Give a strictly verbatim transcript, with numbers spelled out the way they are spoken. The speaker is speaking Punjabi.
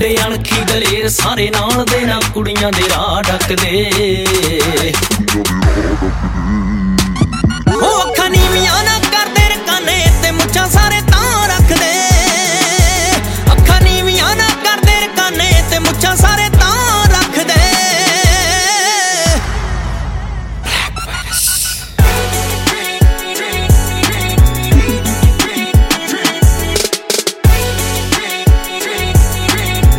ਮੁੰਡੇ ਅਣਖੀ ਦਲੇਰ ਸਾਰੇ ਨਾਲ ਦੇ ਨਾ ਕੁੜੀਆਂ ਦੇ ਰਾਹ ਡੱਕਦੇ।